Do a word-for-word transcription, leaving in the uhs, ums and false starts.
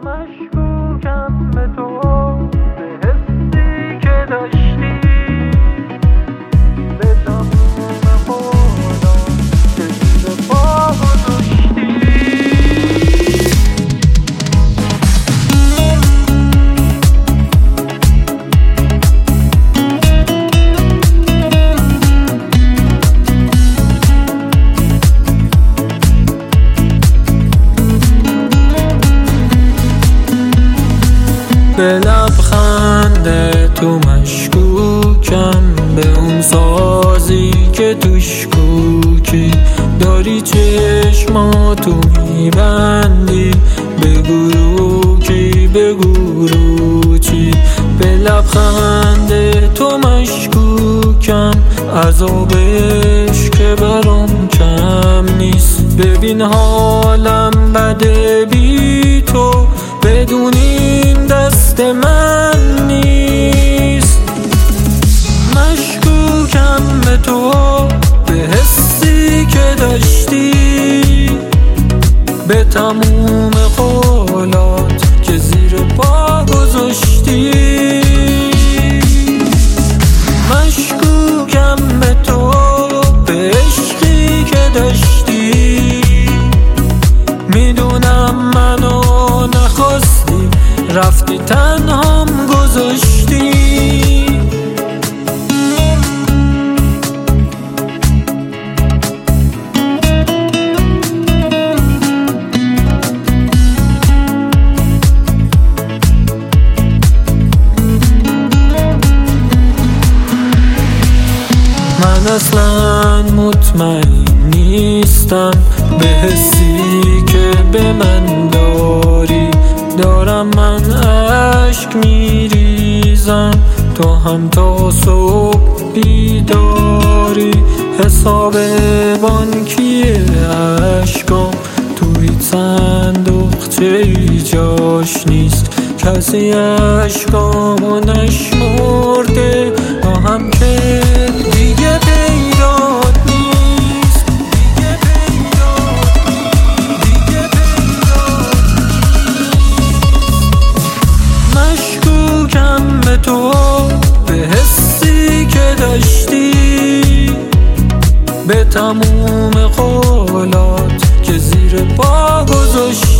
مشکوکم به تو، به حسی که داشتی، به تموم خدا که زیر پا گذاشتی. به لبخند تو مشکوکم، به اون سازی که توش کوکی داری، چشماتو میبندی، بگو رو کی بگو رو چی. به لبخند تو مشکوکم، عذابش که برام کم نیست. ببین حالم بده بی تو، بدونین دست من نیست. مشکوکم به تو، به حسی که داشتی، به تموم خولات که زیر پا گذاشتی. مشکوکم به تو، به عشقی که داشتی، میدونم منو نخواستی، رفتی تنهام گذاشتی. من اصلا مطمئن نیستم به حسی که به من داری، دارم من عشق میریزم، تو هم تا صبح بیداری. حساب بانکی عشقام توی صندوقچه جاش نیست، کسی عشقامو نشمرده، با هم که دیگه پیدات نیست. دیگه پیدات نیست، دیگه پیدات نیست. مشکوکم به تو، به حسی که داشتی، به تموم خولات که زیر پا گذاشتی.